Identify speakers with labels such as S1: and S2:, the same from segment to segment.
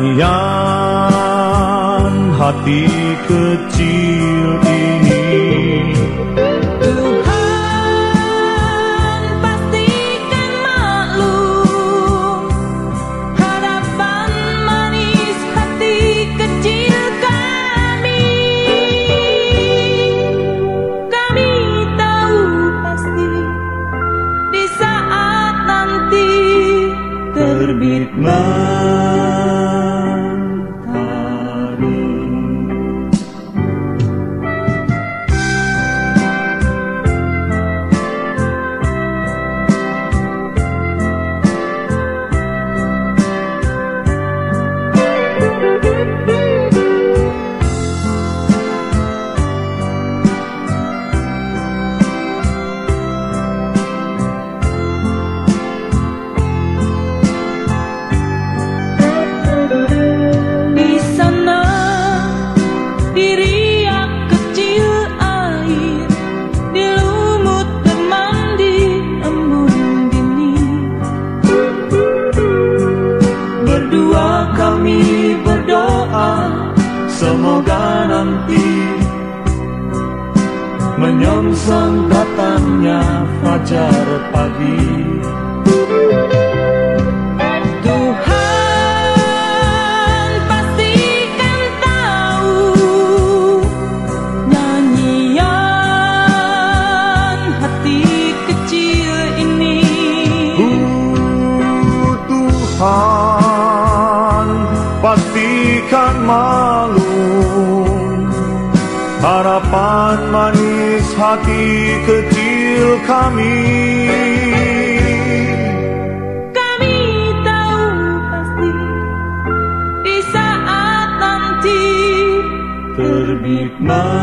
S1: nyanyian hati kecil ini.
S2: Tuhan pastikan maklum harapan manis hati kecil kami. Kami tahu pasti di saat nanti terbit kami berdoa, semoga nanti menyongsong datangnya fajar pagi. Tuhan pastikan tahu nyanyian hati kecil ini.
S1: Tuhan pastikan maklum harapan manis hati kecil kami.
S2: Kami tahu pasti di saat nanti
S1: terbit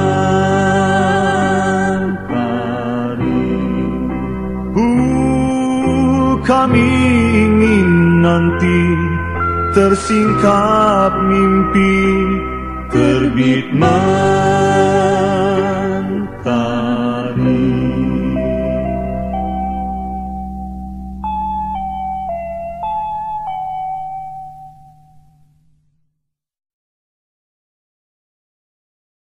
S1: mentari. Kami ingin nanti tersingkap mimpi terbit